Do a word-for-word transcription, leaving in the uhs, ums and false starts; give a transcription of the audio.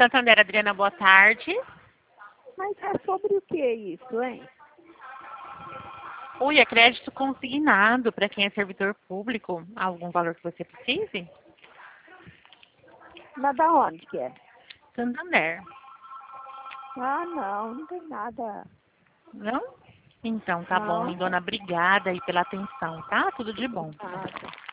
Santander, Adriana, boa tarde. Mas é sobre o que isso, hein? Ui, é crédito consignado para quem é servidor público. Algum valor que você precise? Mas da onde que é? Santander. Ah, não, não tem nada. Não? Então, tá bom, Não. lindona. Obrigada aí pela atenção, tá? Tudo de bom. Nada.